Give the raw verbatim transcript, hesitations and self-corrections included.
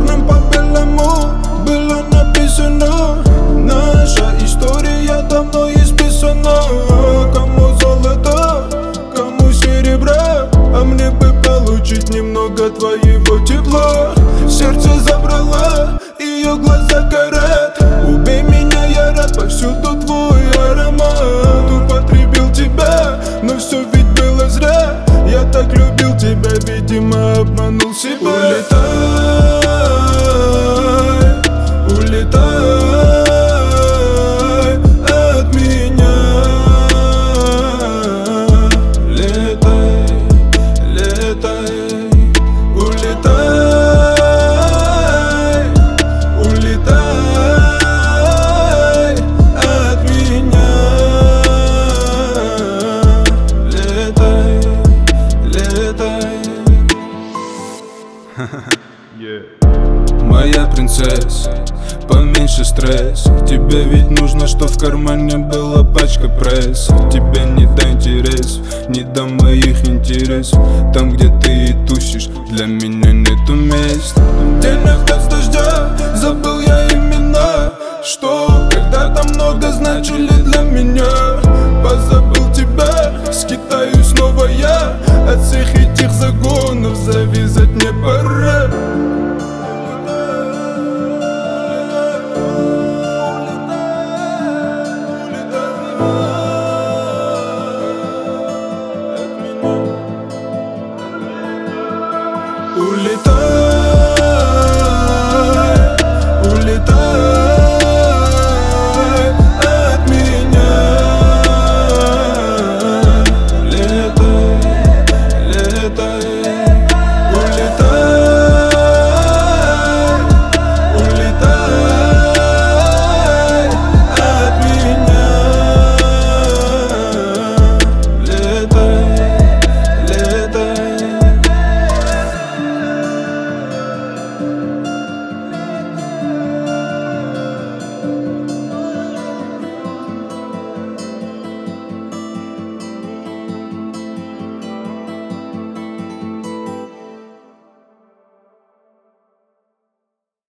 черным по белому было написано: наша история давно исписана. Кому золото, кому серебра, а мне бы получить немного твоего тепла. Сердце забрала, ее глаза горят. Убей меня, я рад, повсюду твой аромат. Употребил тебя, но все ведь было зря. Я так любил тебя, видимо, обманул себя. Улетай, улетай от меня. Летай, летай, улетай, улетай от меня. Летай, летай. Yeah. Моя принцесса, поменьше стресс. Тебе ведь нужно, что в кармане была пачка пресс. Тебе не до интересов, не до моих интересов. Там, где ты и тусишь, для меня нету места.